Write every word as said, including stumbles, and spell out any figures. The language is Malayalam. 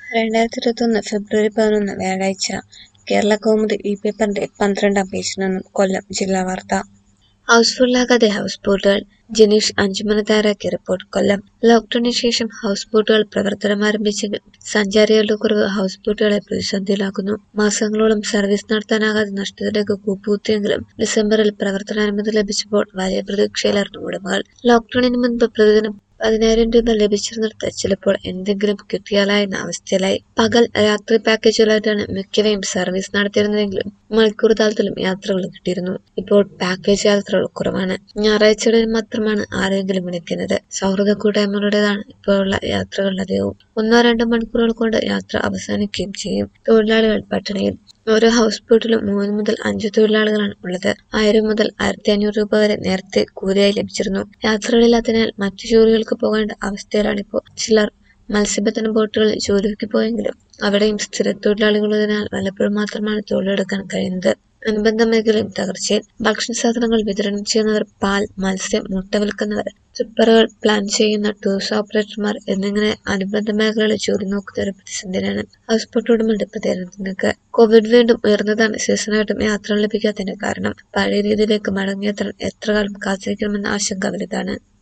രണ്ടായിരത്തി ഇരുപത്തൊന്ന് ഫെബ്രുവരി പതിനൊന്ന് വ്യാഴാഴ്ച കേരളകൗമുദി ഈ പേപ്പറിന്റെ പന്ത്രണ്ടാം പേജിൽ നിന്നും കൊല്ലം ജില്ലാ വാർത്ത. ഹൗസ്ഫുള്ളാകാതെ ഹൗസ് ബോട്ടുകൾ. ജനീഷ് അഞ്ചുമന തയ്യാറാക്കിയ റിപ്പോർട്ട്. കൊല്ലം. ലോക്ഡൌണിന് ശേഷം ഹൗസ് ബോട്ടുകൾ പ്രവർത്തനമാരംഭിച്ചെങ്കിലും സഞ്ചാരികളുടെ കുറവ് ഹൗസ് ബോട്ടുകളെ പ്രതിസന്ധിയിലാക്കുന്നു. മാസങ്ങളോളം സർവീസ് നടത്താനാകാതെ നഷ്ടത്തിലേക്ക് കൂപ്പുകുത്തിയെങ്കിലും ഡിസംബറിൽ പ്രവർത്തനാനുമതി ലഭിച്ചപ്പോൾ വലിയ പ്രതീക്ഷയിലായിരുന്നു ഉടമകൾ. ലോക്ഡൌണിന് മുൻപ് പ്രതിദിനം പതിനായിരം രൂപ ലഭിച്ചിരുന്നിടത്ത് ചിലപ്പോൾ എന്തെങ്കിലും കിട്ടിയാലായി എന്ന അവസ്ഥയിലായി. പകൽ രാത്രി പാക്കേജുകളായിട്ടാണ് മിക്കവയും സർവീസ് നടത്തിയിരുന്നതെങ്കിലും മണിക്കൂർ താളത്തിലും യാത്രകൾ കിട്ടിയിരുന്നു. ഇപ്പോൾ പാക്കേജ് യാത്രകൾ കുറവാണ്. ഞായറാഴ്ചകളിൽ മാത്രമാണ് ആരെങ്കിലും വിളിക്കുന്നത്. സൗഹൃദ കൂട്ടായ്മകളുടേതാണ് ഇപ്പോഴുള്ള യാത്രകൾ അധികവും. ഒന്നോ രണ്ടോ മണിക്കൂറുകൾ കൊണ്ട് യാത്ര അവസാനിക്കുകയും ചെയ്യും. തൊഴിലാളികൾ പട്ടിണിയിൽ. ഓരോ ഹൗസ് ബോട്ടിലും മൂന്ന് മുതൽ അഞ്ച് തൊഴിലാളികളാണ് ഉള്ളത്. ആയിരം മുതൽ ആയിരത്തി അഞ്ഞൂറ് രൂപ വരെ നേരത്തെ കൂലിയായി ലഭിച്ചിരുന്നു. യാത്രകളില്ലാത്തതിനാൽ മറ്റു ജോലികൾക്ക് പോകേണ്ട അവസ്ഥയിലാണിപ്പോൾ. ചിലർ മത്സ്യബന്ധന ബോട്ടുകളിൽ ജോലിക്ക് പോയെങ്കിലും അവിടെയും സ്ഥിര തൊഴിലാളികളുള്ളതിനാൽ വല്ലപ്പോഴും മാത്രമാണ് തൊഴിലെടുക്കാൻ കഴിയുന്നത്. അനുബന്ധ മേഖലയും തകർച്ചയിൽ. ഭക്ഷണ സാധനങ്ങൾ വിതരണം ചെയ്യുന്നവർ, പാൽ, മത്സ്യം, മുട്ട വിൽക്കുന്നവർ, ട്രിപ്പറുകൾ പ്ലാൻ ചെയ്യുന്ന ടൂർസ് ഓപ്പറേറ്റർമാർ എന്നിങ്ങനെ അനുബന്ധ മേഖലകളിൽ ജോലി നോക്കുന്നവർ പ്രതിസന്ധിയിലാണ്. ഹൗസ് ബോട്ട് ഉടമകളുടെ പ്രതികരണത്തിലേക്ക്. കോവിഡ് വീണ്ടും ഉയർന്നതാണ് സീസണായിട്ടും യാത്ര ലഭിക്കാത്തതിന് കാരണം. പഴയ രീതിയിലേക്ക് മടങ്ങിയെത്താൻ എത്ര കാലം കാത്തിരിക്കണമെന്ന ആശങ്ക വലുതാണ്.